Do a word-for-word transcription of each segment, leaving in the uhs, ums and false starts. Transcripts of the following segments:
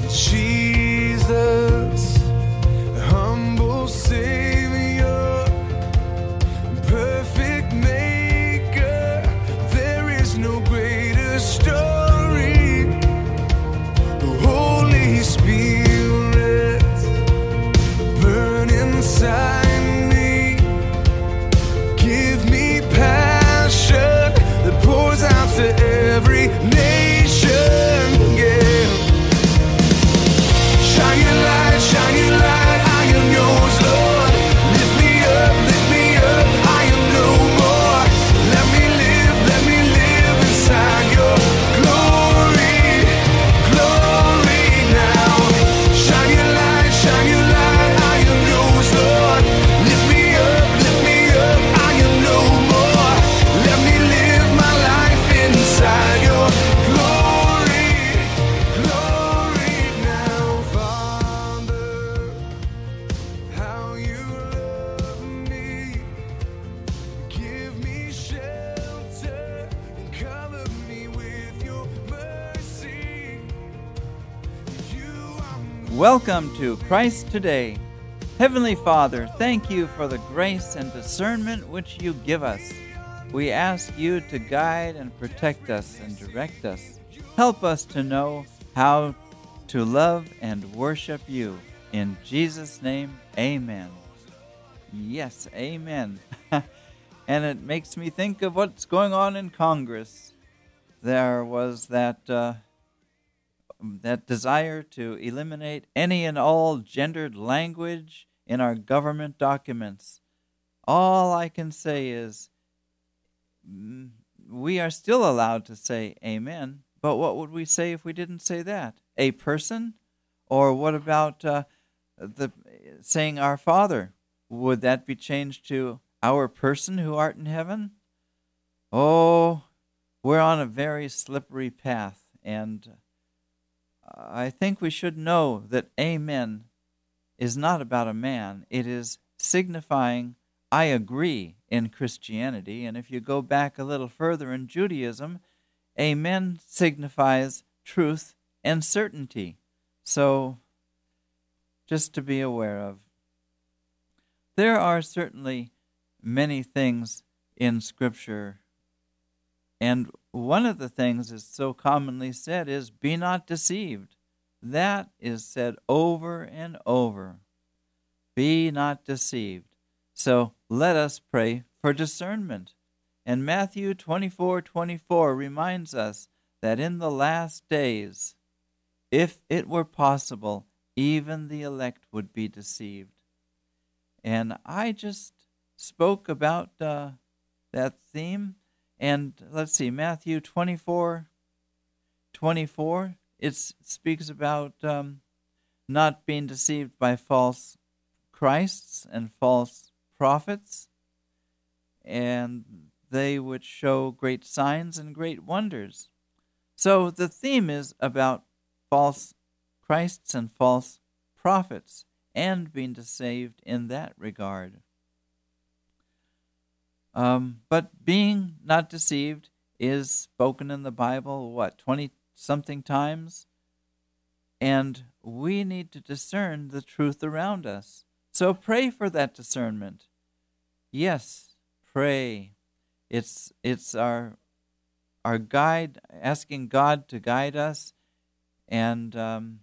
Jesus, humble Savior, perfect Maker, there is no greater story. Holy Spirit, burn inside me, give me passion that pours out to every nation. Yeah. Shine your light, shine your light, I am yours, Lord. Lift me up, lift me up, I am no more. Let me live, let me live inside your glory, glory now. Shine your light, shine your light, I am yours, Lord. Lift me up, lift me up, I am no more. Let me live my life inside your glory, glory now. Father, how you love me, give me shelter and cover me with your mercy. You are Welcome to Christ Today. Heavenly Father, thank you for the grace and discernment which you give us. We ask you to guide and protect us and direct us. Help us to know how to love and worship you. In Jesus' name, amen. Yes, amen. And it makes me think of what's going on in Congress. There was that uh, that desire to eliminate any and all gendered language in our government documents. All I can say is mm, we are still allowed to say amen, but what would we say if we didn't say that? A person? Or what about uh, the saying our Father? Would that be changed to our person who art in heaven? Oh, we're on a very slippery path, and I think we should know that amen is not about a man. It is signifying I agree in Christianity. And if you go back a little further in Judaism, amen signifies truth and certainty. So, just to be aware of. There are certainly many things in Scripture, and one of the things that's so commonly said is, be not deceived. That is said over and over. Be not deceived. So let us pray for discernment. And Matthew twenty-four twenty-four reminds us that in the last days, if it were possible, even the elect would be deceived. And I just spoke about uh, that theme. And let's see, Matthew twenty-four twenty-four, it speaks about um, not being deceived by false Christs and false prophets, and they would show great signs and great wonders. So the theme is about false Christs and false prophets and being deceived in that regard. Um, but being not deceived is spoken in the Bible, what, twenty-something times? And we need to discern the truth around us. So pray for that discernment. Yes, pray. It's it's our our guide, asking God to guide us. And um,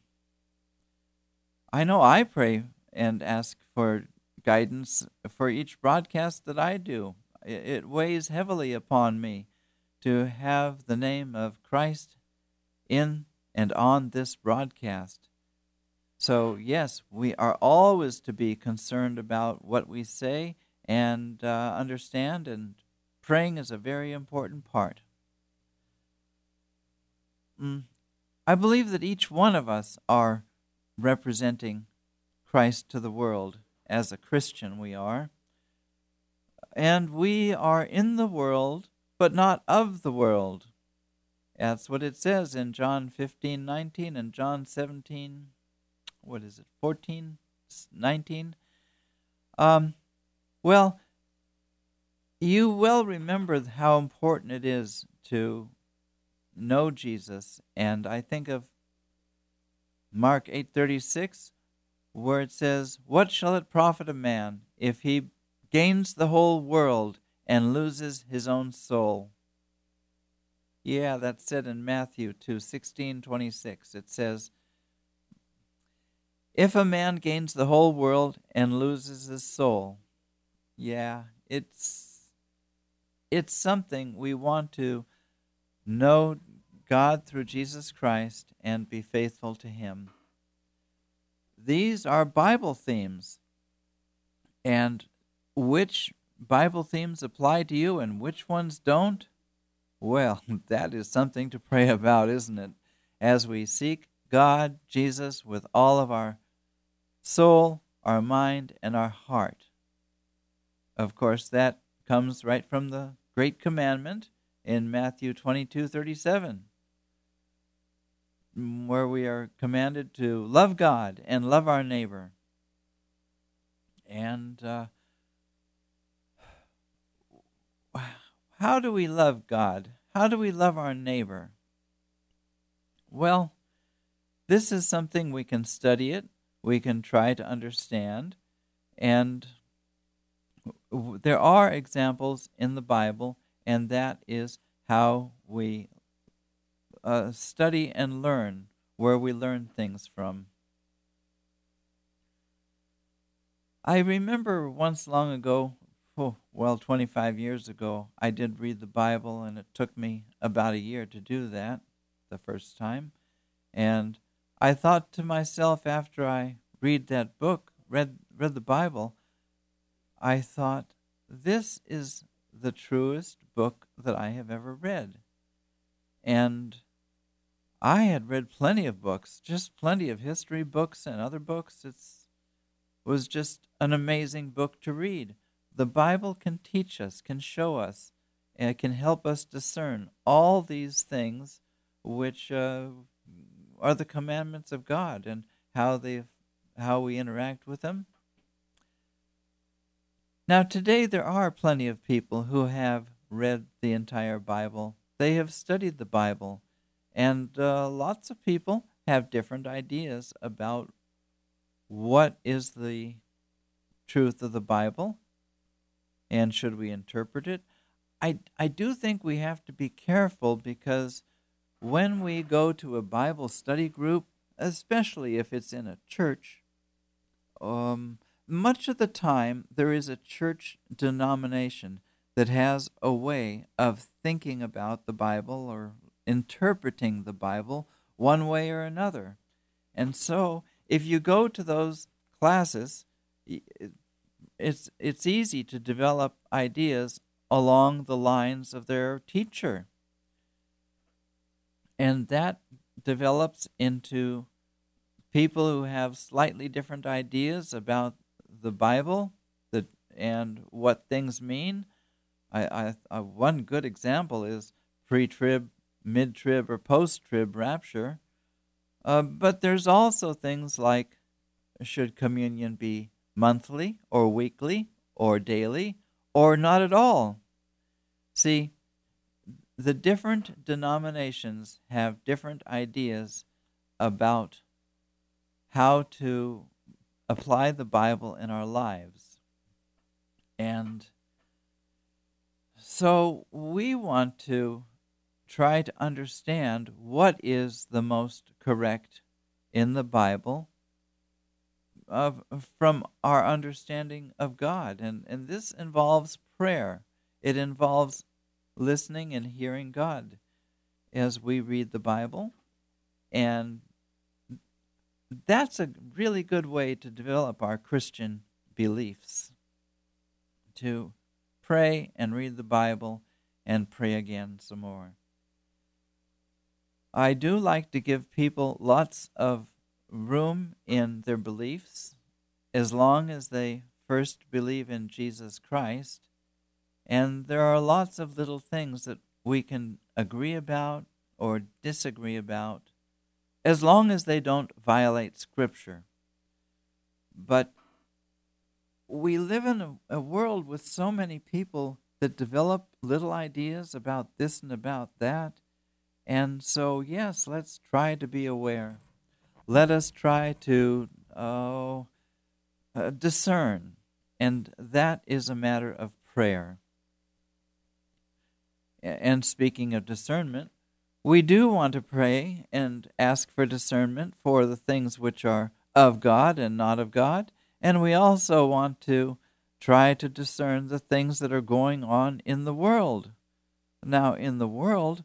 I know I pray and ask for guidance for each broadcast that I do. It weighs heavily upon me to have the name of Christ in and on this broadcast. So, yes, we are always to be concerned about what we say and uh, understand, and praying is a very important part. Mm. I believe that each one of us are representing Christ to the world. As a Christian we are. And we are in the world, but not of the world. That's what it says in John fifteen nineteen and John seventeen, what is it, fourteen nineteen? Um, well, you well remember how important it is to know Jesus, and I think of Mark eight thirty-six, where it says, "What shall it profit a man if he gains the whole world and loses his own soul?" Yeah, that's said in Matthew two sixteen twenty-six. It says, "If a man gains the whole world and loses his soul." Yeah, it's it's something we want to know God through Jesus Christ and be faithful to Him. These are Bible themes. And which Bible themes apply to you and which ones don't? Well, that is something to pray about, isn't it? As we seek God, Jesus, with all of our soul, our mind, and our heart. Of course, that comes right from the Great Commandment in Matthew twenty-two thirty-seven, where we are commanded to love God and love our neighbor. And uh, how do we love God? How do we love our neighbor? Well, this is something we can study it, we can try to understand, and there are examples in the Bible, and that is how we uh, study and learn, where we learn things from. I remember once long ago, oh, well, twenty-five years ago, I did read the Bible, and it took me about a year to do that the first time. And I thought to myself after I read that book, read read the Bible, I thought, this is the truest book that I have ever read. And I had read plenty of books, just plenty of history books and other books. It's was just an amazing book to read. The Bible can teach us, can show us, and it can help us discern all these things which uh, are the commandments of God and how they, how we interact with them. Now, today there are plenty of people who have read the entire Bible. They have studied the Bible, and uh, lots of people have different ideas about what is the truth of the Bible, and should we interpret it? I, I do think we have to be careful, because when we go to a Bible study group, especially if it's in a church, um, much of the time there is a church denomination that has a way of thinking about the Bible or interpreting the Bible one way or another. And so if you go to those classes, it's it's easy to develop ideas along the lines of their teacher. And that develops into people who have slightly different ideas about the Bible the, and what things mean. I, I, I one good example is pre-trib, mid-trib, or post-trib rapture. Uh, but there's also things like, should communion be monthly or weekly or daily or not at all? See, the different denominations have different ideas about how to apply the Bible in our lives. And so we want to try to understand what is the most correct in the Bible of, from our understanding of God. And, and this involves prayer. It involves listening and hearing God as we read the Bible. And that's a really good way to develop our Christian beliefs, to pray and read the Bible and pray again some more. I do like to give people lots of room in their beliefs, as long as they first believe in Jesus Christ. And there are lots of little things that we can agree about or disagree about, as long as they don't violate Scripture. But we live in a, a world with so many people that develop little ideas about this and about that. And so, yes, let's try to be aware. let us try to oh, uh, discern. And that is a matter of prayer. And speaking of discernment, we do want to pray and ask for discernment for the things which are of God and not of God. And we also want to try to discern the things that are going on in the world. Now, in the world,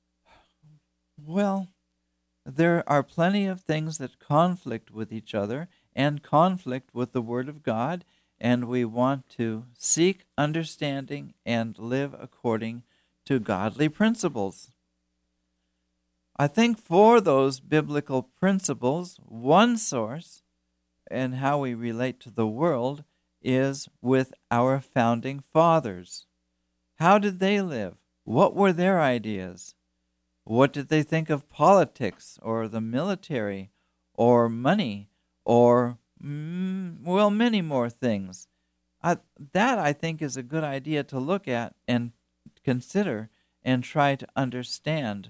well, there are plenty of things that conflict with each other and conflict with the Word of God, and we want to seek understanding and live according to godly principles. I think for those biblical principles, one source and how we relate to the world is with our founding fathers. How did they live? What were their ideas? What did they think of politics or the military or money or, mm, well, many more things? I, that, I think, is a good idea to look at and consider and try to understand.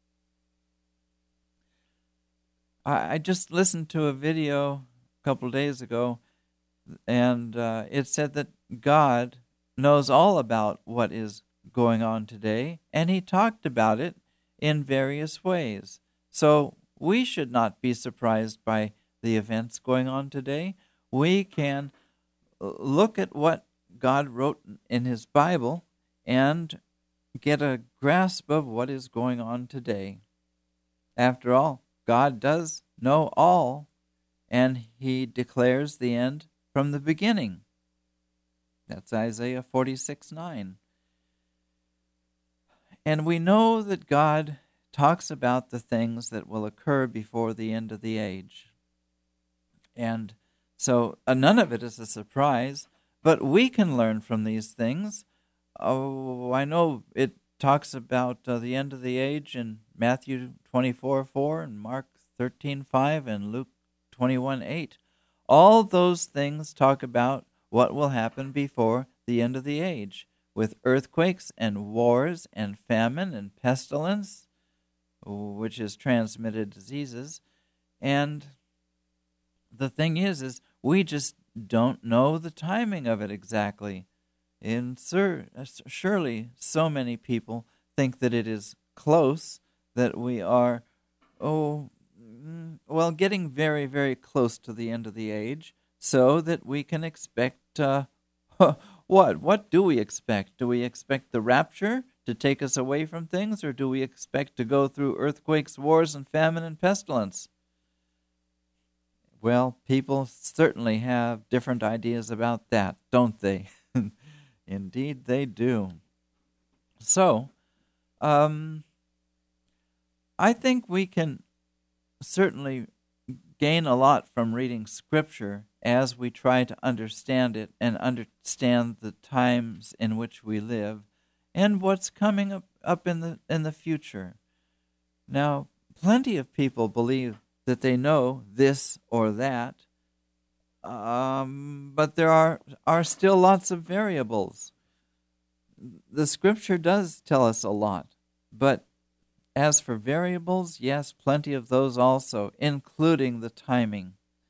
I, I just listened to a video a couple days ago, and uh, it said that God knows all about what is going on today, and he talked about it in various ways. So we should not be surprised by the events going on today. We can look at what God wrote in his Bible and get a grasp of what is going on today. After all, God does know all, and he declares the end from the beginning. That's Isaiah forty-six nine. And we know that God talks about the things that will occur before the end of the age. And so uh, none of it is a surprise, but we can learn from these things. Oh, I know it talks about uh, the end of the age in Matthew twenty-four four and Mark thirteen five and Luke twenty-one eight. All those things talk about what will happen before the end of the age, with earthquakes and wars and famine and pestilence, which is transmitted diseases. And the thing is, is we just don't know the timing of it exactly. And sur- surely so many people think that it is close, that we are, oh, well, getting very, very close to the end of the age, so that we can expect, uh, what? What do we expect? Do we expect the rapture to take us away from things, or do we expect to go through earthquakes, wars, and famine and pestilence? Well, people certainly have different ideas about that, don't they? Indeed, they do. So, um, I think we can certainly gain a lot from reading Scripture as we try to understand it and understand the times in which we live and what's coming up, up in the in the future. Now, plenty of people believe that they know this or that, um, but there are, are still lots of variables. The Scripture does tell us a lot, but as for variables, yes, plenty of those also, including the timing.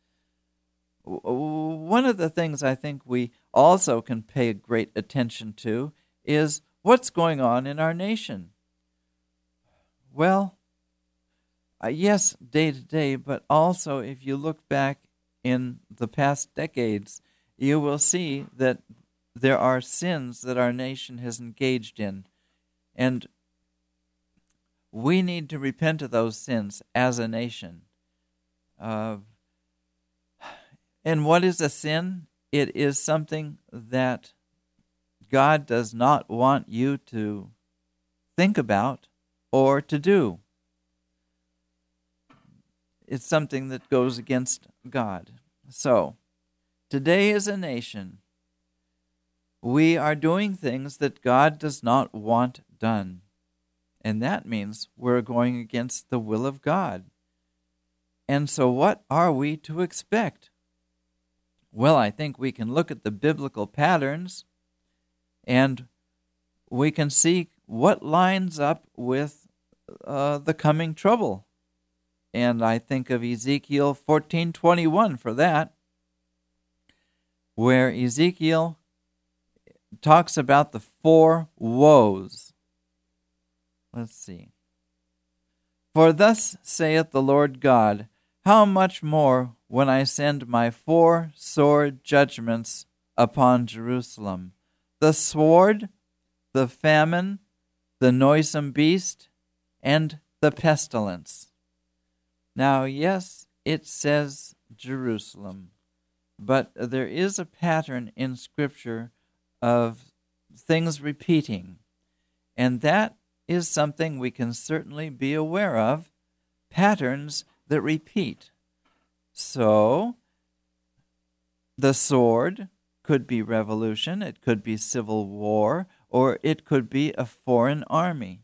One of the things I think we also can pay great attention to is what's going on in our nation. Well, uh, yes, day to day, but also if you look back in the past decades, you will see that there are sins that our nation has engaged in, and we need to repent of those sins as a nation. Uh, and what is a sin? It is something that God does not want you to think about or to do. It's something that goes against God. So, today as a nation, we are doing things that God does not want done. And that means we're going against the will of God. And so what are we to expect? Well, I think we can look at the biblical patterns and we can see what lines up with uh, the coming trouble And I think of Ezekiel fourteen twenty-one for that, where Ezekiel talks about the four woes. Let's see. For thus saith the Lord God, how much more when I send my four sore judgments upon Jerusalem, the sword, the famine, the noisome beast, and the pestilence. Now, yes, it says Jerusalem, but there is a pattern in Scripture of things repeating, and that is something we can certainly be aware of, patterns that repeat. So, the sword could be revolution, it could be civil war, or it could be a foreign army.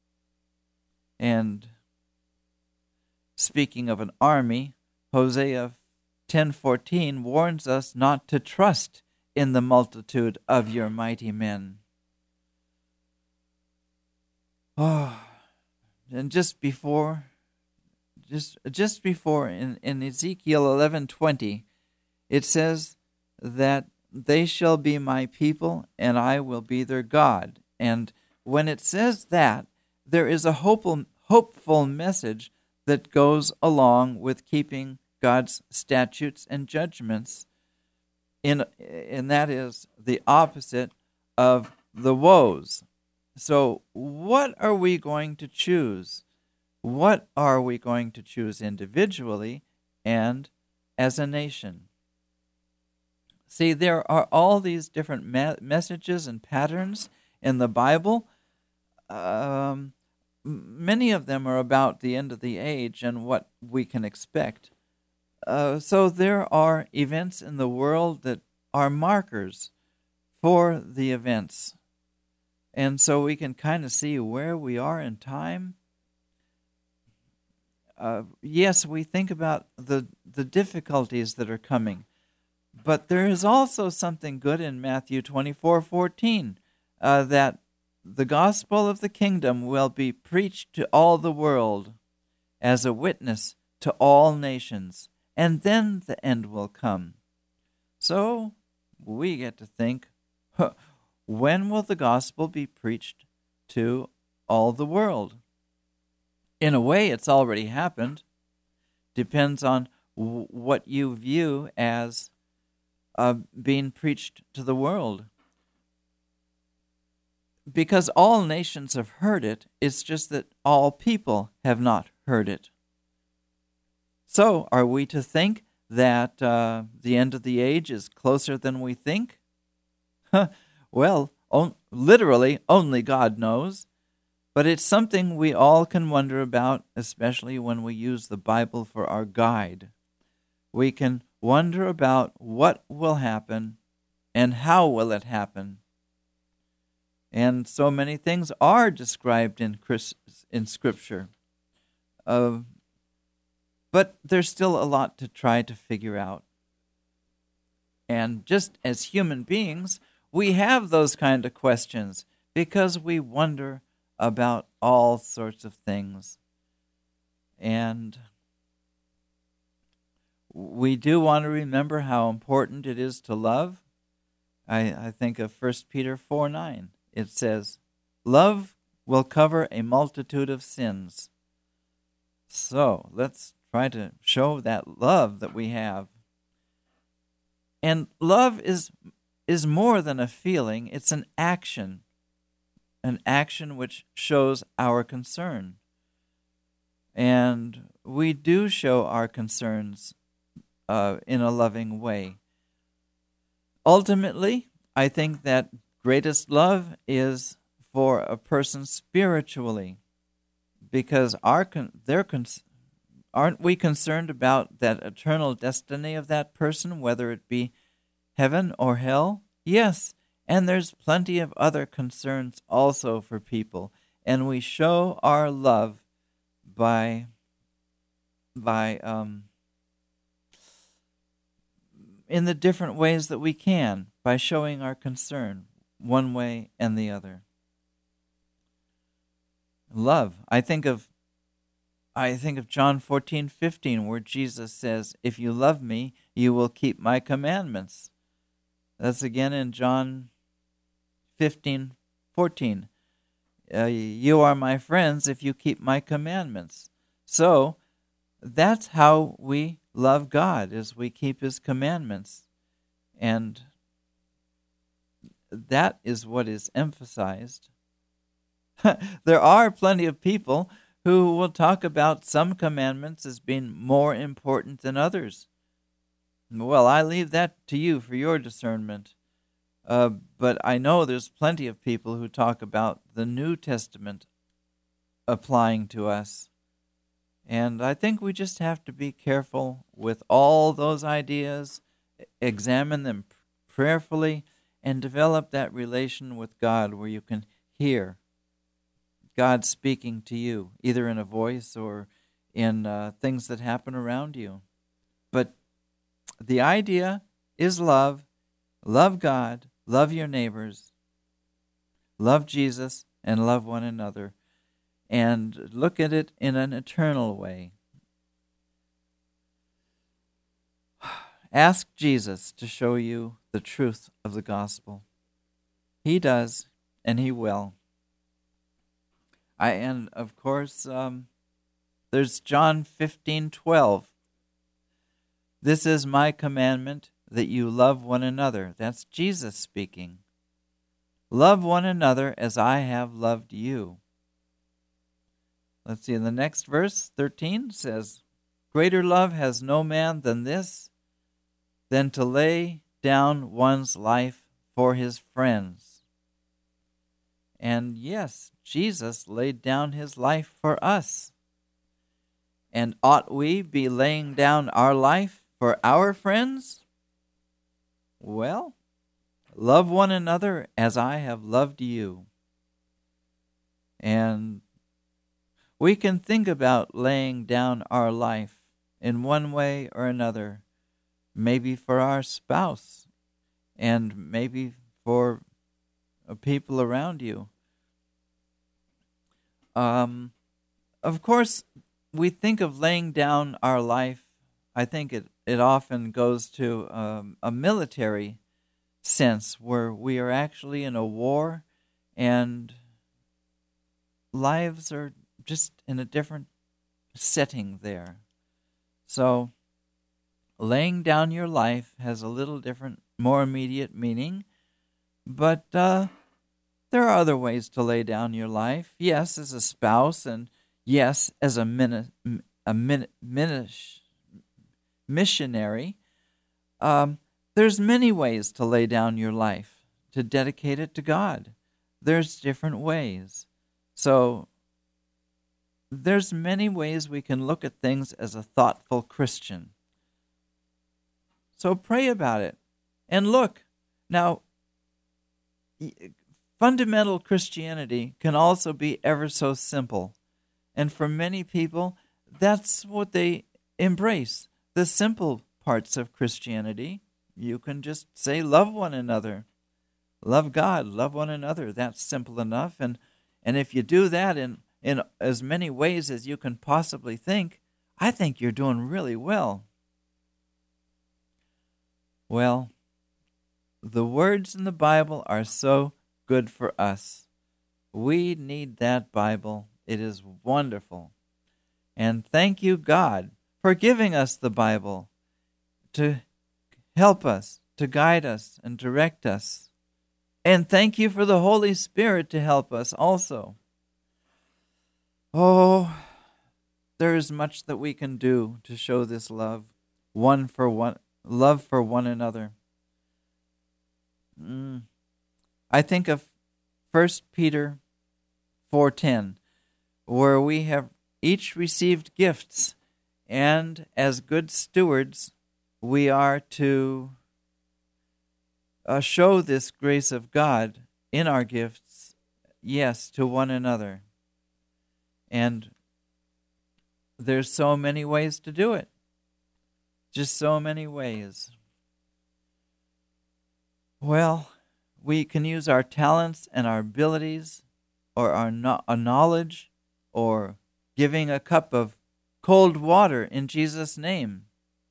And speaking of an army, Hosea ten fourteen warns us not to trust in the multitude of your mighty men. Oh, and just before, just just before in, in Ezekiel eleven twenty, it says that they shall be my people, and I will be their God. And when it says that, there is a hopeful, hopeful message that goes along with keeping God's statutes and judgments, in, and that is the opposite of the woes. So what are we going to choose? What are we going to choose individually and as a nation? See, there are all these different ma- messages and patterns in the Bible. Um, many of them are about the end of the age and what we can expect. Uh, so there are events in the world that are markers for the events. And so we can kind of see where we are in time. Uh, yes, we think about the, the difficulties that are coming. But there is also something good in Matthew twenty-four fourteen, uh, that the gospel of the kingdom will be preached to all the world as a witness to all nations, and then the end will come. So we get to think, huh, when will the gospel be preached to all the world? In a way, it's already happened. Depends on w- what you view as uh, being preached to the world. Because all nations have heard it, it's just that all people have not heard it. So, are we to think that uh, the end of the age is closer than we think? Well, on, literally, only God knows. But it's something we all can wonder about, especially when we use the Bible for our guide. We can wonder about what will happen and how will it happen. And so many things are described in Chris, in Scripture. Uh, but there's still a lot to try to figure out. And just as human beings, we have those kind of questions because we wonder about all sorts of things. And we do want to remember how important it is to love. I, I think of First Peter four nine. It says, love will cover a multitude of sins. So let's try to show that love that we have. And love is is more than a feeling, it's an action. An action which shows our concern. And we do show our concerns uh, in a loving way. Ultimately, I think that greatest love is for a person spiritually, because our con- their con- aren't we concerned about that eternal destiny of that person, whether it be heaven or hell? Yes. And there's plenty of other concerns also for people. And we show our love by, by um, in the different ways that we can, by showing our concern one way and the other. Love. I think of I think of John fourteen fifteen, where Jesus says, "If you love me, you will keep my commandments." That's again in John fifteen fourteen. Uh, you are my friends if you keep my commandments. So that's how we love God, is we keep his commandments. And that is what is emphasized. There are plenty of people who will talk about some commandments as being more important than others. Well, I leave that to you for your discernment. Uh, but I know there's plenty of people who talk about the New Testament applying to us. And I think we just have to be careful with all those ideas, examine them prayerfully, and develop that relation with God where you can hear God speaking to you, either in a voice or in uh, things that happen around you. But the idea is love. Love God, love your neighbors, love Jesus, and love one another. And look at it in an eternal way. Ask Jesus to show you the truth of the gospel. He does, and he will. I and of course, um, there's John fifteen twelve. This is my commandment, that you love one another. That's Jesus speaking. Love one another as I have loved you. Let's see, in the next verse, thirteen says, greater love has no man than this, than to lay down one's life for his friends. And yes, Jesus laid down his life for us. And ought we be laying down our life for our friends? Well, love one another as I have loved you. And we can think about laying down our life in one way or another, maybe for our spouse, and maybe for people around you. Um, of course, we think of laying down our life, I think it, it often goes to um, a military sense where we are actually in a war and lives are just in a different setting there. So laying down your life has a little different, more immediate meaning, but uh, there are other ways to lay down your life. Yes, as a spouse, and yes, as a, mini, a mini, minish, missionary. Um, there's many ways to lay down your life, to dedicate it to God. There's different ways. So there's many ways we can look at things as a thoughtful Christian. So pray about it. And look, now, fundamental Christianity can also be ever so simple. And for many people, that's what they embrace, the simple parts of Christianity. You can just say, love one another. Love God, love one another. That's simple enough. And and if you do that in, in as many ways as you can possibly think, I think you're doing really well. Well, the words in the Bible are so good for us. We need that Bible. It is wonderful. And thank you, God, for giving us the Bible to help us, to guide us, and direct us. And thank you for the Holy Spirit to help us also. Oh, there is much that we can do to show this love, one for one, love for one another. Mm. I think of First Peter four ten, where we have each received gifts, and as good stewards, we are to uh, show this grace of God in our gifts, yes, to one another. And there's so many ways to do it. Just so many ways. Well, we can use our talents and our abilities, or our, no- our knowledge, or giving a cup of cold water in Jesus' name.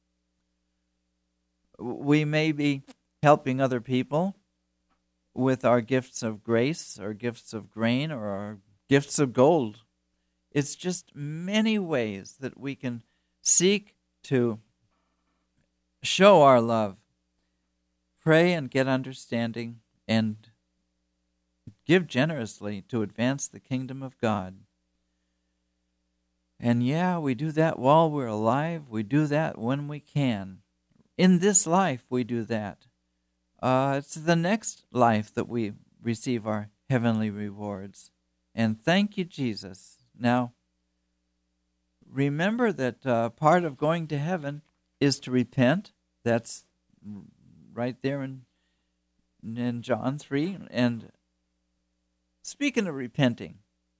We may be helping other people with our gifts of grace, or gifts of grain, or our gifts of gold. It's just many ways that we can seek to show our love, pray and get understanding, and give generously to advance the kingdom of God. And yeah, we do that while we're alive. We do that when we can. In this life, we do that. Uh, it's the next life that we receive our heavenly rewards. And thank you, Jesus. Now, remember that uh, part of going to heaven is to repent. That's right there in, in John three. And speaking of repenting,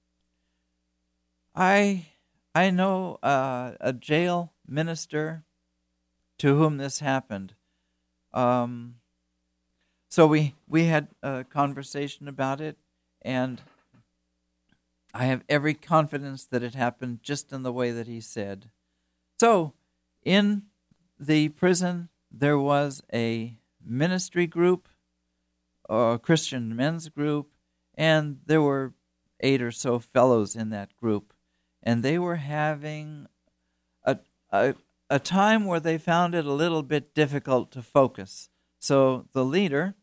I I know uh, a jail minister to whom this happened. Um, so we we had a conversation about it, and I have every confidence that it happened just in the way that he said. So, in the prison, there was a ministry group, or a Christian men's group, and there were eight or so fellows in that group. And they were having a, a, a time where they found it a little bit difficult to focus. So the leader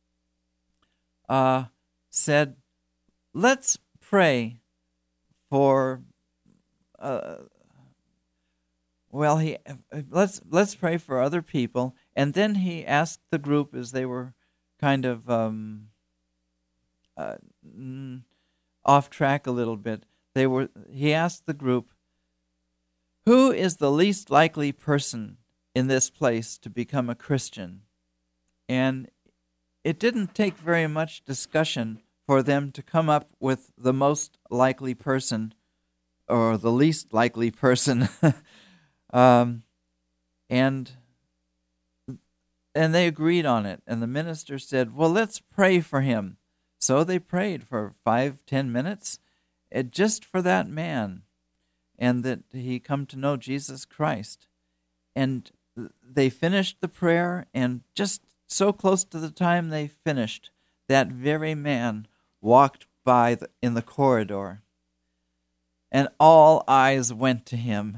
uh, said, let's pray for, uh, well, he let's let's pray for other people. And then he asked the group, as they were kind of um, uh, off track a little bit, they were. He asked the group, who is the least likely person in this place to become a Christian? And it didn't take very much discussion for them to come up with the most likely person, or the least likely person. um, and and they agreed on it. And the minister said, well, let's pray for him. So they prayed for five, ten minutes, uh, just for that man, and that he come to know Jesus Christ. And they finished the prayer, and just so close to the time they finished, that very man walked by the, in the corridor, and all eyes went to him.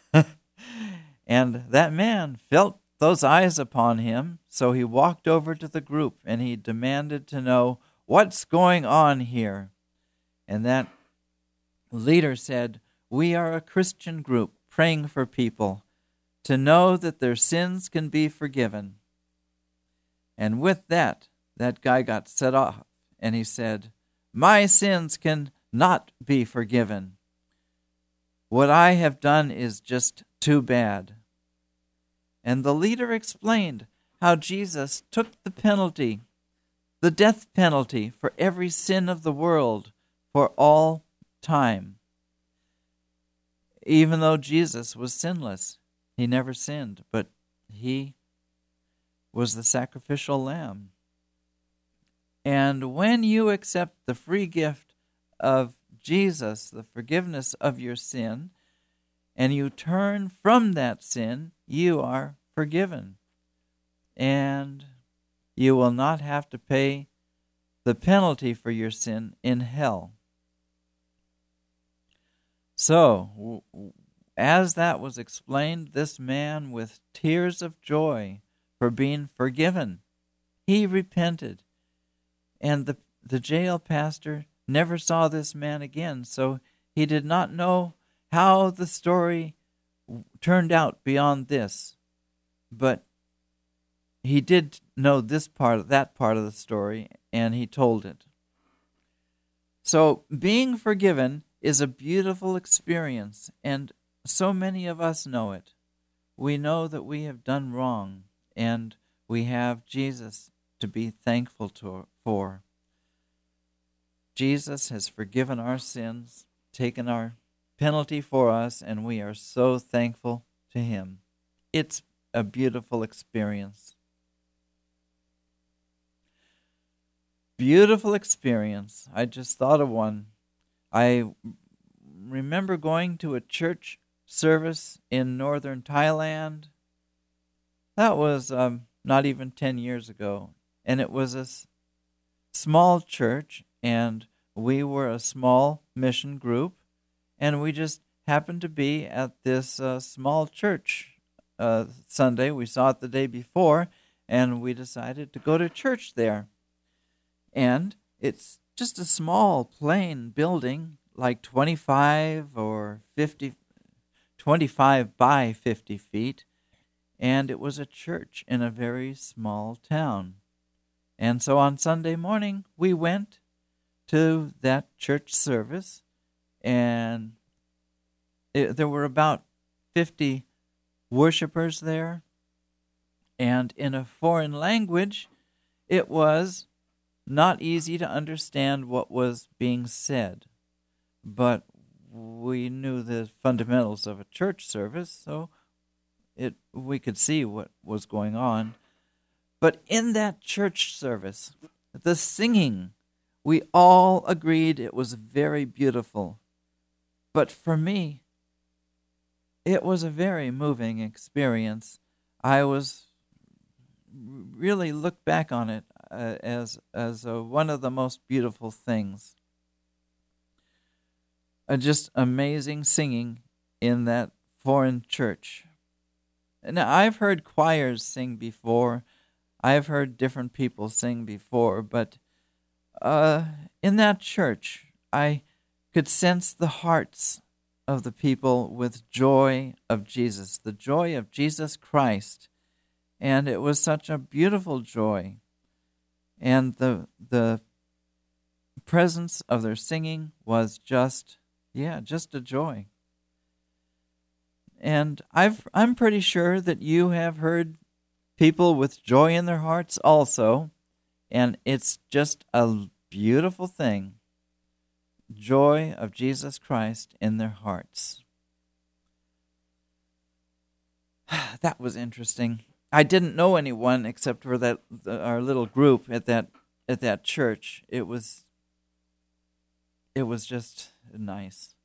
And that man felt those eyes upon him, so he walked over to the group, and he demanded to know, what's going on here? And that leader said, we are a Christian group praying for people to know that their sins can be forgiven. And with that, that guy got set off, and he said, my sins can not be forgiven. What I have done is just too bad. And the leader explained how Jesus took the penalty, the death penalty, for every sin of the world for all time. Even though Jesus was sinless, he never sinned, but he was the sacrificial lamb. And when you accept the free gift of Jesus, the forgiveness of your sin, and you turn from that sin, you are forgiven. And you will not have to pay the penalty for your sin in hell. So, as that was explained, this man, with tears of joy for being forgiven, he repented. And the, the jail pastor never saw this man again, so he did not know how the story turned out beyond this. But he did know this part, that part of the story, and he told it. So being forgiven is a beautiful experience, and so many of us know it. We know that we have done wrong, and we have Jesus to be thankful to, for. Jesus has forgiven our sins, taken our penalty for us, and we are so thankful to him. It's a beautiful experience. Beautiful experience. I just thought of one. I remember going to a church service in northern Thailand. That was um, not even ten years ago. And it was a s- small church, and we were a small mission group, and we just happened to be at this uh, small church uh, Sunday. We saw it the day before, and we decided to go to church there. And it's just a small, plain building, like twenty-five or fifty, twenty-five by fifty feet, and it was a church in a very small town. And so on Sunday morning, we went to that church service, and it, there were about fifty worshipers there, and in a foreign language, it was not easy to understand what was being said, but we knew the fundamentals of a church service, so it we could see what was going on. But in that church service, the singing, we all agreed it was very beautiful. But for me, it was a very moving experience. I was really look back on it uh, as as uh, one of the most beautiful things. Uh, just amazing singing in that foreign church. Now, I've heard choirs sing before. I've heard different people sing before, but uh, in that church, I could sense the hearts of the people with joy of Jesus, the joy of Jesus Christ. And it was such a beautiful joy. And the the presence of their singing was just, yeah, just a joy. And I've I'm pretty sure that you have heard people with joy in their hearts also, and it's just a beautiful thing. Joy of Jesus Christ in their hearts. That was interesting. I didn't know anyone except for that the, our little group at that at that church. It was it was just nice.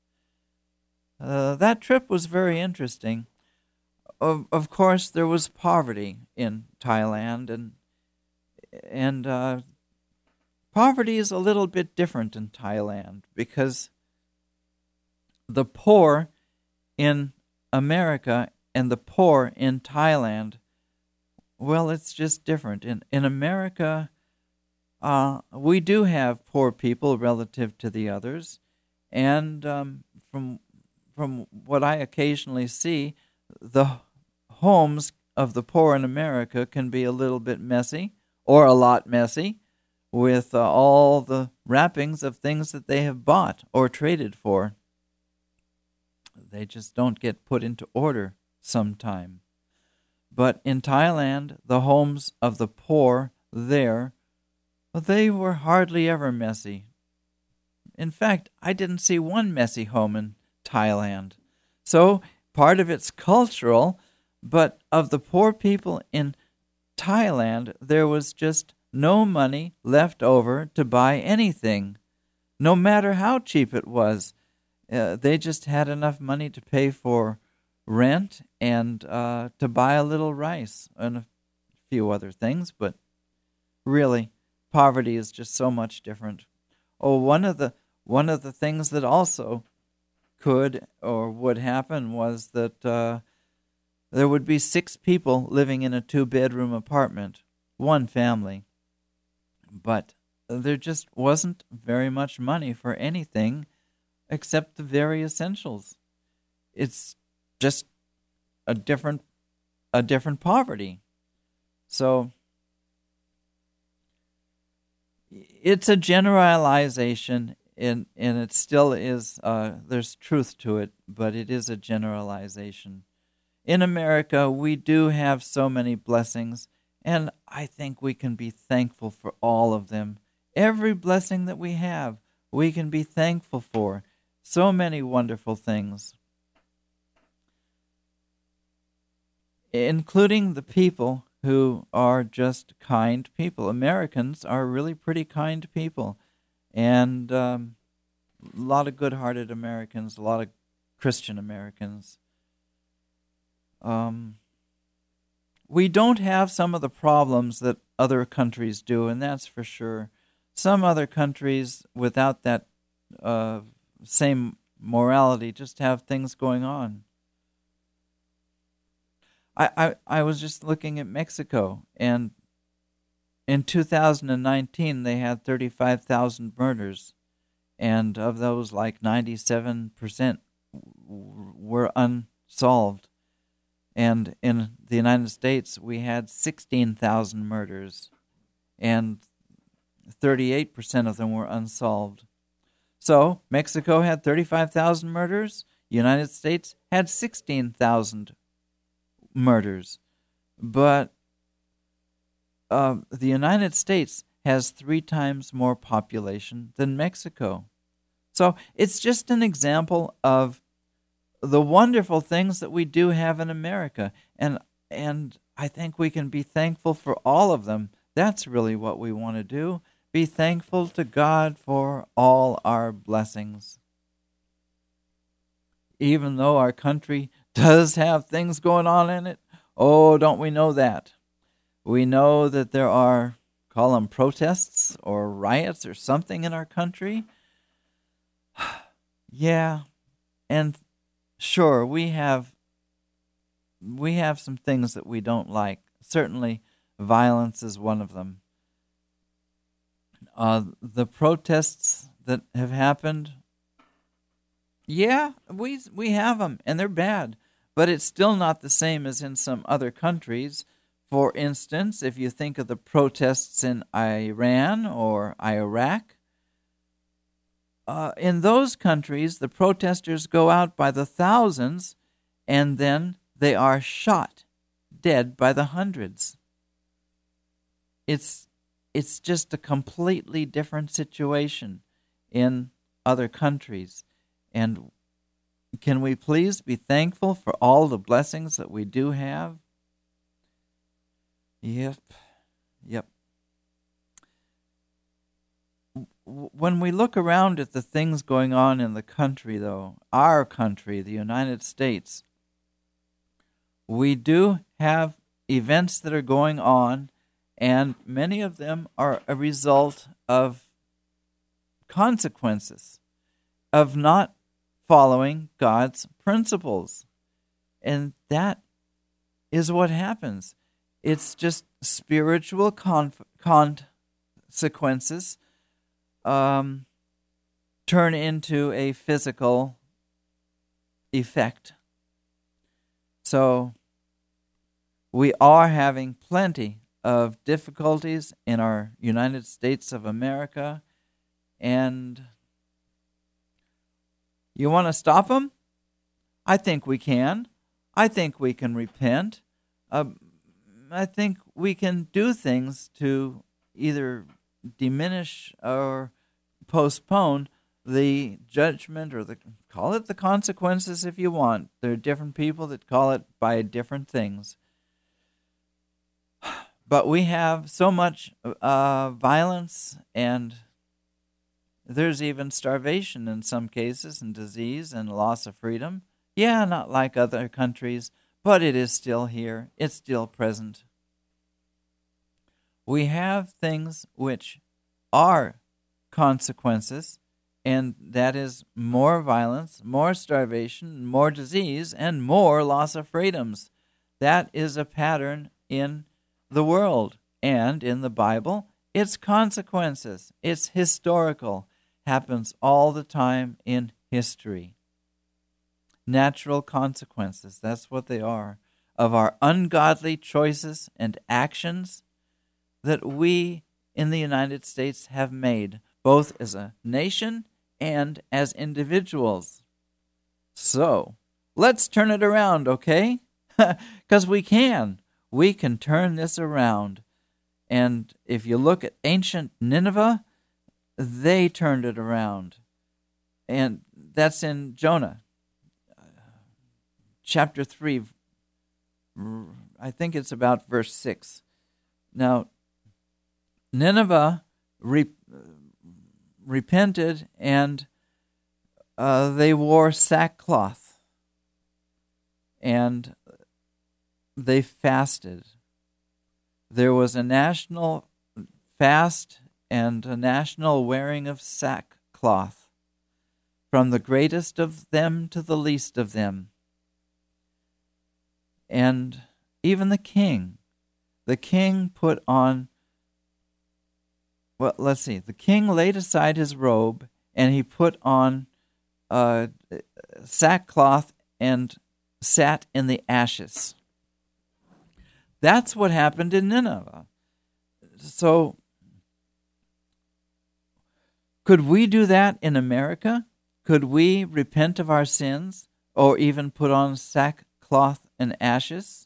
Uh, that trip was very interesting. Of of course, there was poverty in Thailand, and and uh, poverty is a little bit different in Thailand because the poor in America and the poor in Thailand, well, it's just different. In in America, uh, we do have poor people relative to the others, and um, from from what I occasionally see, the homes of the poor in America can be a little bit messy, or a lot messy, with uh, all the wrappings of things that they have bought or traded for. They just don't get put into order sometime. But in Thailand, the homes of the poor there, they were hardly ever messy. In fact, I didn't see one messy home in Thailand. So part of it's cultural, but of the poor people in Thailand, there was just no money left over to buy anything, no matter how cheap it was. Uh, they just had enough money to pay for rent and uh, to buy a little rice and a few other things, but really, poverty is just so much different. Oh, one of the one of the things that also could or would happen was that uh, there would be six people living in a two-bedroom apartment, one family. But there just wasn't very much money for anything except the very essentials. It's just a different a different poverty. So it's a generalization, and and it still is. Uh, there's truth to it, but it is a generalization. In America, we do have so many blessings, and I think we can be thankful for all of them. Every blessing that we have, we can be thankful for. So many wonderful things, including the people who are just kind people. Americans are really pretty kind people, and um, a lot of good-hearted Americans, a lot of Christian Americans. Um, we don't have some of the problems that other countries do, and that's for sure. Some other countries without that uh, same morality just have things going on. I, I, I was just looking at Mexico, and in two thousand nineteen they had thirty-five thousand murders, and of those, like ninety-seven percent were unsolved. And in the United States, we had sixteen thousand murders, and thirty-eight percent of them were unsolved. So, Mexico had thirty-five thousand murders, United States had sixteen thousand murders. But uh, the United States has three times more population than Mexico. So, it's just an example of the wonderful things that we do have in America. And and I think we can be thankful for all of them. That's really what we want to do. Be thankful to God for all our blessings. Even though our country does have things going on in it, oh, don't we know that? We know that there are, call them protests or riots or something in our country. Yeah, and sure, we have we have some things that we don't like. Certainly, violence is one of them. Uh, the protests that have happened, yeah, we we have them, and they're bad. But it's still not the same as in some other countries. For instance, if you think of the protests in Iran or Iraq, Uh, in those countries, the protesters go out by the thousands, and then they are shot dead by the hundreds. It's it's just a completely different situation in other countries. And can we please be thankful for all the blessings that we do have? Yep, yep. When we look around at the things going on in the country, though, our country, the United States, we do have events that are going on, and many of them are a result of consequences of not following God's principles. And that is what happens. It's just spiritual con- consequences Um, turn into a physical effect. So we are having plenty of difficulties in our United States of America, and you want to stop them? I think we can. I think we can repent. Uh, I think we can do things to either diminish or postpone the judgment, or the call it the consequences if you want. There are different people that call it by different things. But we have so much uh, violence, and there's even starvation in some cases, and disease and loss of freedom. Yeah, not like other countries, but it is still here. It's still present. We have things which are consequences, and that is more violence, more starvation, more disease, and more loss of freedoms. That is a pattern in the world, and in the Bible. It's consequences. It's historical. Happens all the time in history. Natural consequences, that's what they are, of our ungodly choices and actions that we in the United States have made, both as a nation and as individuals. So, let's turn it around, okay? Because we can. We can turn this around. And if you look at ancient Nineveh, they turned it around. And that's in Jonah, chapter three. I think it's about verse six. Now, Nineveh re- repented, and uh, they wore sackcloth. And they fasted. There was a national fast and a national wearing of sackcloth, from the greatest of them to the least of them. And even the king, the king put on, well, let's see, the king laid aside his robe and he put on uh, sackcloth and sat in the ashes. That's what happened in Nineveh. So, could we do that in America? Could we repent of our sins or even put on sackcloth and ashes?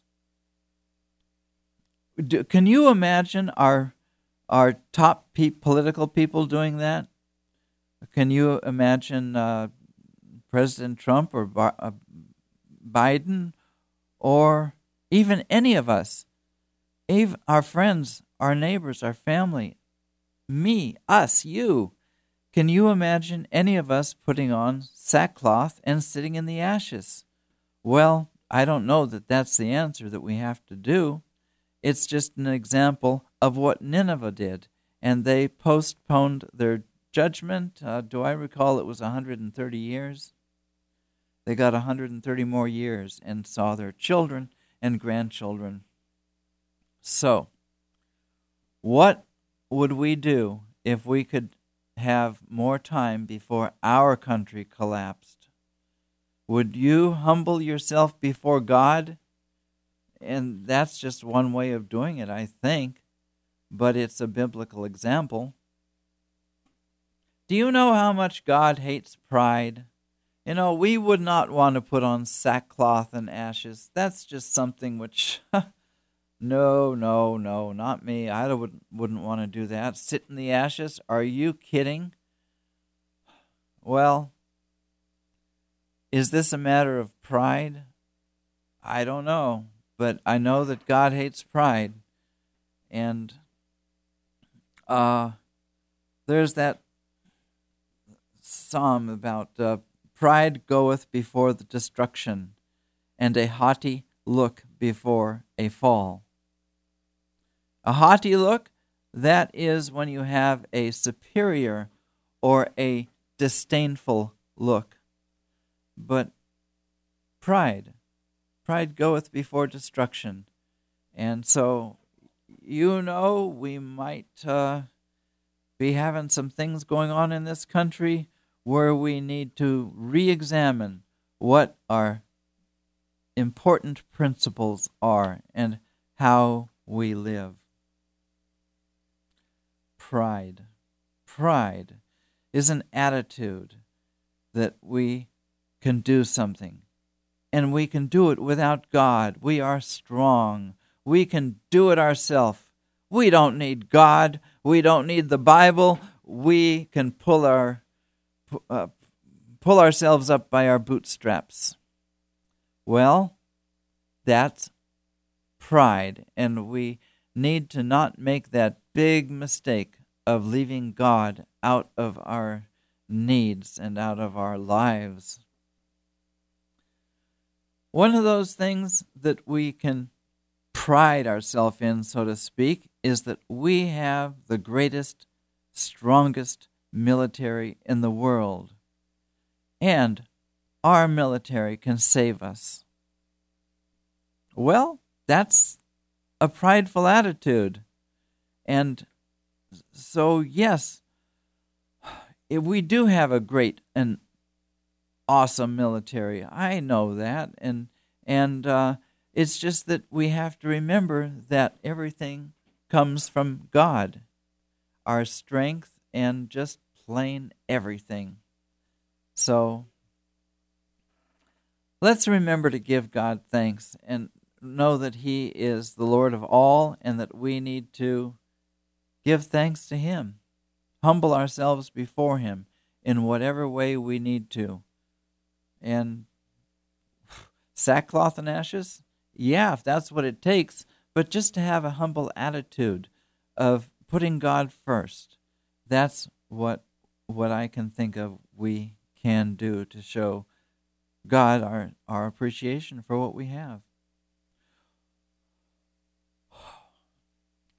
Do, can you imagine our our top pe- political people doing that? Can you imagine uh, President Trump or Bar- uh, Biden or even any of us, even our friends, our neighbors, our family, me, us, you? Can you imagine any of us putting on sackcloth and sitting in the ashes? Well, I don't know that that's the answer that we have to do. It's just an example of what Nineveh did. And they postponed their judgment. Uh, do I recall it was one hundred thirty years? They got one hundred thirty more years and saw their children and grandchildren. So, what would we do if we could have more time before our country collapsed? Would you humble yourself before God? And that's just one way of doing it, I think, but it's a biblical example. Do you know how much God hates pride? You know, we would not want to put on sackcloth and ashes. That's just something which, no, no, no, not me. I wouldn't, wouldn't want to do that. Sit in the ashes? Are you kidding? Well, is this a matter of pride? I don't know. But I know that God hates pride. And uh, there's that psalm about uh, pride goeth before the destruction, and a haughty look before a fall. A haughty look, that is when you have a superior or a disdainful look. But pride, pride goeth before destruction. And so, you know, we might uh, be having some things going on in this country where we need to re-examine what our important principles are and how we live. Pride. Pride is an attitude that we can do something. And we can do it without God. We are strong. We can do it ourselves. We don't need God. We don't need the Bible. We can pull our uh, pull ourselves up by our bootstraps. Well, that's pride, and we need to not make that big mistake of leaving God out of our needs and out of our lives. One of those things that we can pride ourselves in, so to speak, is that we have the greatest, strongest military in the world. And our military can save us. Well, that's a prideful attitude. And so, yes, if we do have a great and awesome military. I know that, and and uh, it's just that we have to remember that everything comes from God, our strength and just plain everything. So let's remember to give God thanks and know that He is the Lord of all, and that we need to give thanks to Him, humble ourselves before Him in whatever way we need to. And sackcloth and ashes? Yeah, if that's what it takes. But just to have a humble attitude of putting God first. That's what what I can think of we can do to show God our, our appreciation for what we have.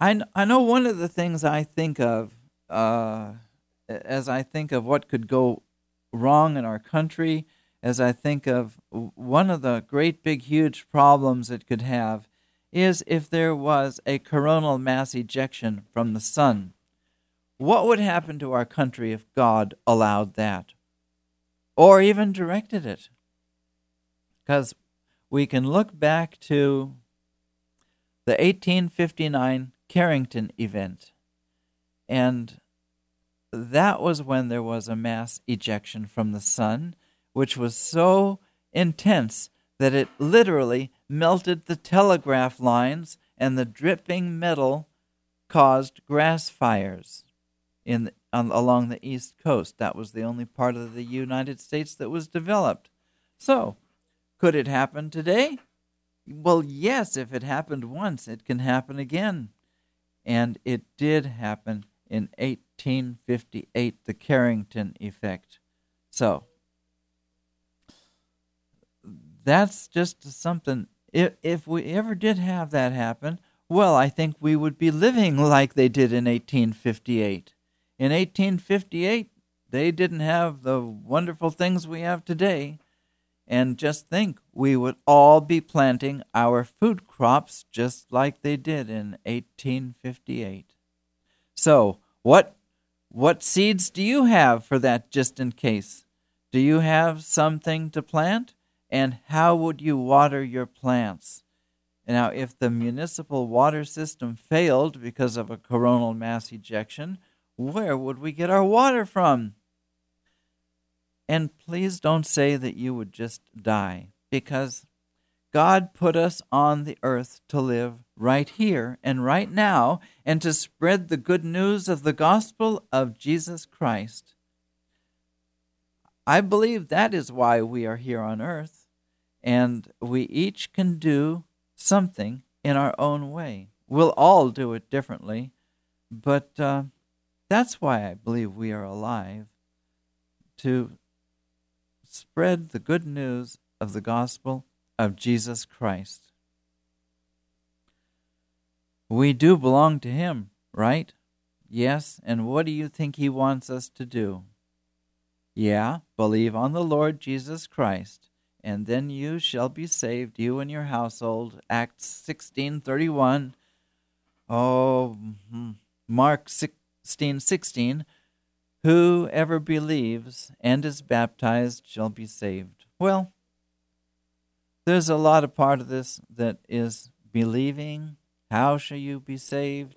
I, kn- I know one of the things I think of uh, as I think of what could go wrong in our country, as I think of w- one of the great big huge problems it could have, is if there was a coronal mass ejection from the sun. What would happen to our country if God allowed that, or even directed it? Because we can look back to the eighteen fifty-nine Carrington event, and that was when there was a mass ejection from the sun, which was so intense that it literally melted the telegraph lines, and the dripping metal caused grass fires in on, along the East Coast. That was the only part of the United States that was developed. So, could it happen today? Well, yes, if it happened once, it can happen again. And it did happen in eighteen fifty-eight, the Carrington effect. So, that's just something. If, if we ever did have that happen, well, I think we would be living like they did in eighteen fifty-eight. In eighteen fifty-eight, they didn't have the wonderful things we have today. And just think, we would all be planting our food crops just like they did in eighteen fifty-eight. So, what what seeds do you have for that just in case? Do you have something to plant? And how would you water your plants? Now, if the municipal water system failed because of a coronal mass ejection, where would we get our water from? And please don't say that you would just die, because God put us on the earth to live right here and right now, and to spread the good news of the gospel of Jesus Christ. I believe that is why we are here on earth, and we each can do something in our own way. We'll all do it differently, but uh, that's why I believe we are alive, to spread the good news of the gospel of Jesus Christ. We do belong to Him, right? Yes, and what do you think He wants us to do? Yeah, believe on the Lord Jesus Christ, and then you shall be saved, you and your household. Acts sixteen thirty-one. Oh, Mark sixteen sixteen. Whoever believes and is baptized shall be saved. Well, there's a lot of part of this that is believing. How shall you be saved?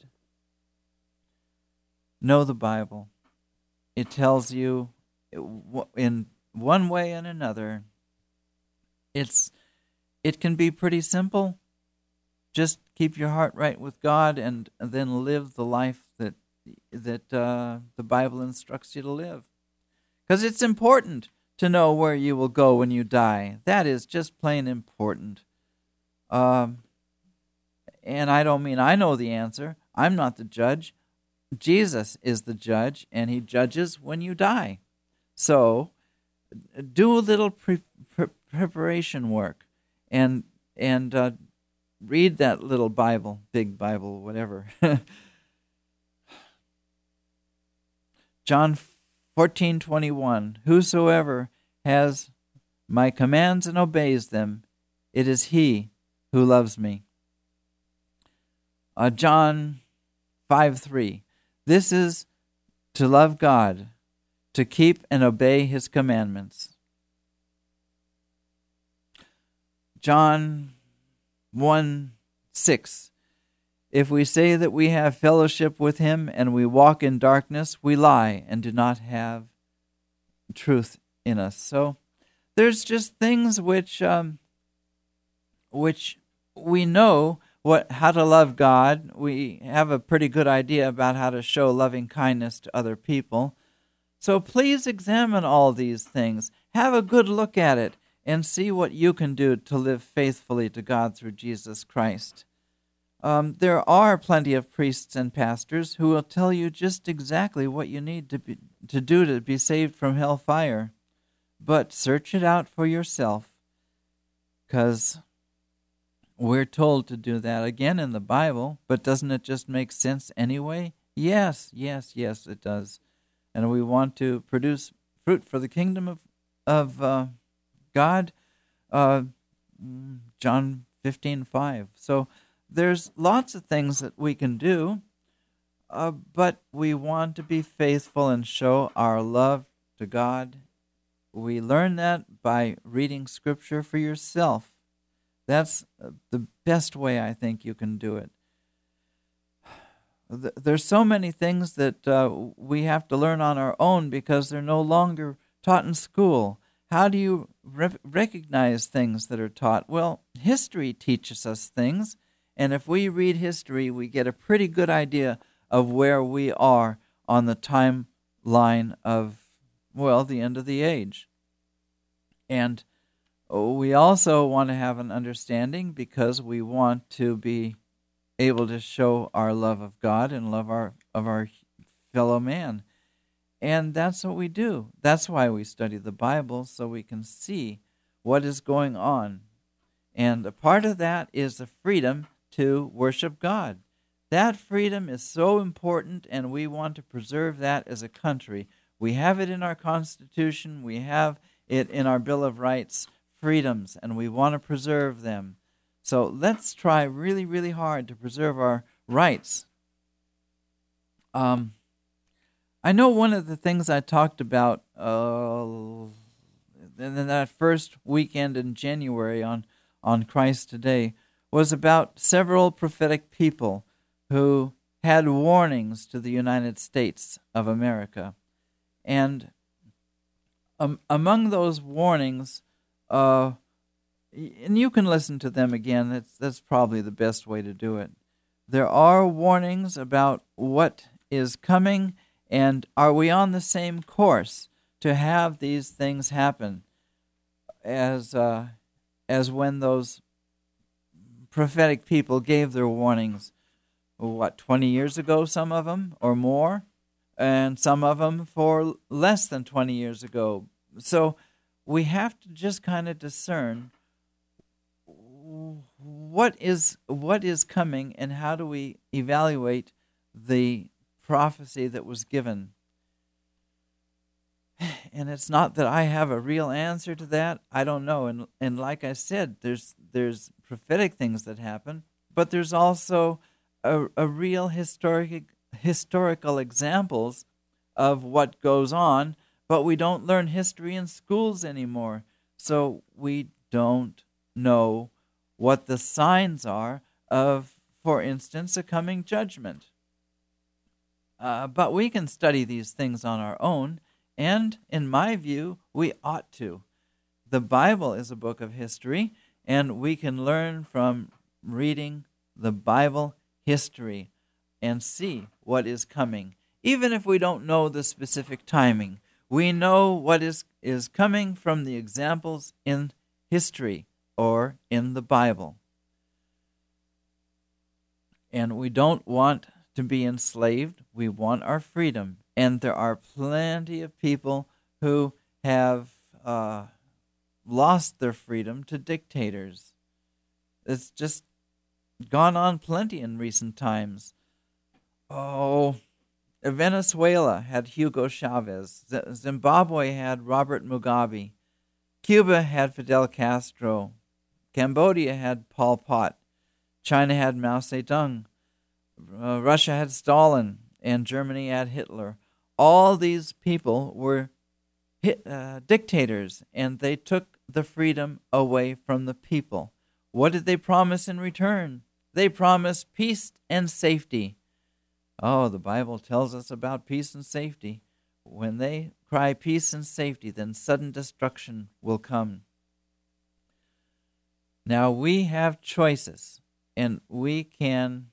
Know the Bible. It tells you in one way and another. It's it can be pretty simple. Just keep your heart right with God, and, and then live the life that that uh, the Bible instructs you to live. Because it's important to know where you will go when you die. That is just plain important. Um, and I don't mean I know the answer. I'm not the judge. Jesus is the judge, and He judges when you die. So, do a little pre- pre- preparation work, and and uh, read that little Bible, big Bible, whatever. John fourteen twenty-one. Whosoever has my commands and obeys them, it is he who loves me. Uh, John five three. This is to love God, to keep and obey His commandments. John one six. If we say that we have fellowship with Him and we walk in darkness, we lie and do not have truth in us. So there's just things which um, which we know what how to love God. We have a pretty good idea about how to show loving kindness to other people. So please examine all these things. Have a good look at it and see what you can do to live faithfully to God through Jesus Christ. Um, there are plenty of priests and pastors who will tell you just exactly what you need to be, to do to be saved from hellfire. But search it out for yourself, because We're told to do that again in the Bible, but doesn't it just make sense anyway? Yes, yes, yes, it does. And we want to produce fruit for the kingdom of of uh, God. Uh, John fifteen five. So there's lots of things that we can do, uh, but we want to be faithful and show our love to God. We learn that by reading Scripture for yourself. That's the best way I think you can do it. There's so many things that uh, we have to learn on our own because they're no longer taught in school. How do you re- recognize things that are taught? Well, history teaches us things, and if we read history, we get a pretty good idea of where we are on the timeline of, well, the end of the age. And we also want to have an understanding because we want to be able to show our love of God and love our of our fellow man. And that's what we do. That's why we study the Bible, so we can see what is going on. And a part of that is the freedom to worship God. That freedom is so important, and we want to preserve that as a country. We have it in our Constitution. We have it in our Bill of Rights, freedoms, and we want to preserve them. So let's try really, really hard to preserve our rights. Um, I know one of the things I talked about uh, in that first weekend in January on, on Christ Today was about several prophetic people who had warnings to the United States of America. And um, among those warnings, uh, and you can listen to them again, that's, that's probably the best way to do it. There are warnings about what is coming, and are we on the same course to have these things happen as uh, as when those prophetic people gave their warnings, what, twenty years ago, some of them, or more, and some of them for less than twenty years ago. So we have to just kind of discern what is what is coming and how do we evaluate the prophecy that was given. And it's not that I have a real answer to that. I don't know. And and like I said, there's there's prophetic things that happen, but there's also a, a real historic historical examples of what goes on, but we don't learn history in schools anymore. So we don't know what the signs are of, for instance, a coming judgment. Uh, but we can study these things on our own, and in my view, we ought to. The Bible is a book of history, and we can learn from reading the Bible history and see what is coming. Even if we don't know the specific timing, we know what is, is coming from the examples in history or in the Bible. And we don't want to be enslaved. We want our freedom. And there are plenty of people who have uh, lost their freedom to dictators. It's just gone on plenty in recent times. Oh, Venezuela had Hugo Chavez. Zimbabwe had Robert Mugabe. Cuba had Fidel Castro. Cambodia had Pol Pot. China had Mao Zedong. Uh, Russia had Stalin. And Germany had Hitler. All these people were hit, uh, dictators, and they took the freedom away from the people. What did they promise in return? They promised peace and safety. Oh, the Bible tells us about peace and safety. When they cry peace and safety, then sudden destruction will come. Now we have choices, and we can,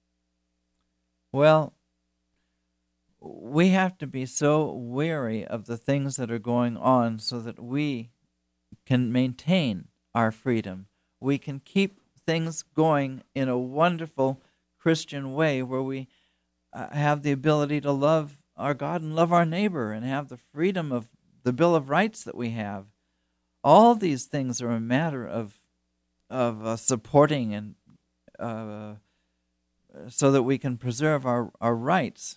well, we have to be so wary of the things that are going on so that we can maintain our freedom. We can keep things going in a wonderful Christian way where we uh, have the ability to love our God and love our neighbor and have the freedom of the Bill of Rights that we have. All these things are a matter of of uh, supporting and uh, so that we can preserve our, our rights.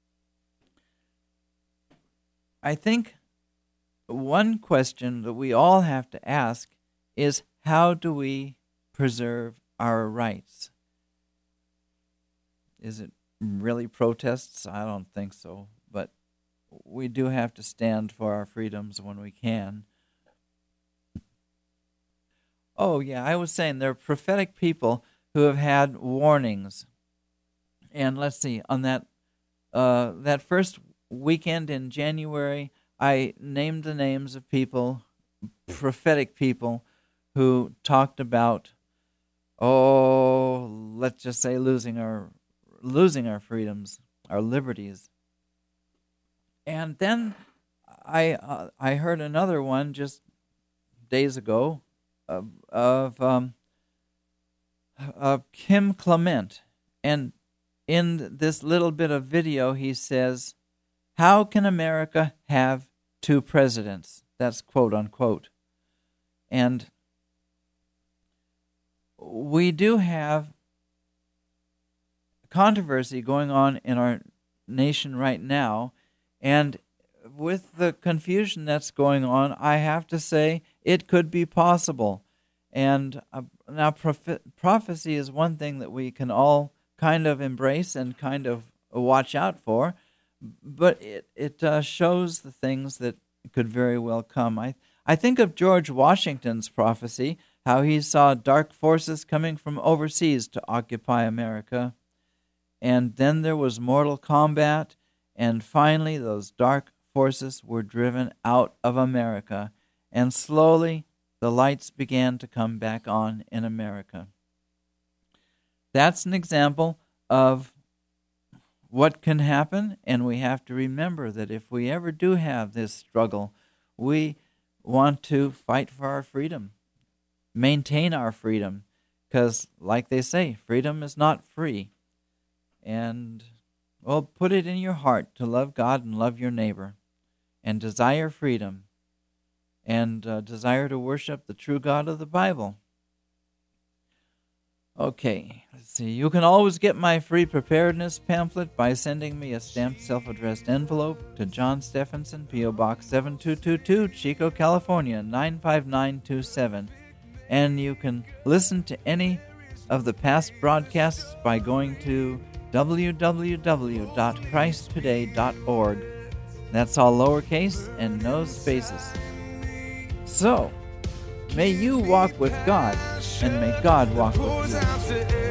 I think one question that we all have to ask is, how do we preserve our rights? Is it really protests? I don't think so, but we do have to stand for our freedoms when we can. Oh, yeah, I was saying there are prophetic people who have had warnings. And let's see, on that uh, that first weekend in January, I named the names of people, prophetic people, who talked about, oh, let's just say losing our losing our freedoms, our liberties. And then I uh, I heard another one just days ago of, of um, of Kim Clement, and in this little bit of video he says, "How can America have two presidents?" That's quote unquote. And we do have controversy going on in our nation right now, and with the confusion that's going on, I have to say it could be possible. And uh, now prophe- prophecy is one thing that we can all kind of embrace and kind of watch out for, but it it uh, shows the things that could very well come. I I think of George Washington's prophecy, how he saw dark forces coming from overseas to occupy America, and then there was mortal combat, and finally those dark forces were driven out of America, and slowly the lights began to come back on in America. That's an example of what can happen, and we have to remember that if we ever do have this struggle, we want to fight for our freedom, maintain our freedom, because like they say, freedom is not free. And, well, put it in your heart to love God and love your neighbor, and desire freedom, and uh, desire to worship the true God of the Bible. Okay, let's see. You can always get my free preparedness pamphlet by sending me a stamped self-addressed envelope to John Stephenson, P O Box seven two two two, Chico, California, nine five nine two seven. And you can listen to any of the past broadcasts by going to w w w dot christ today dot org. That's all lowercase and no spaces. So, may you walk with God, and may God walk with you.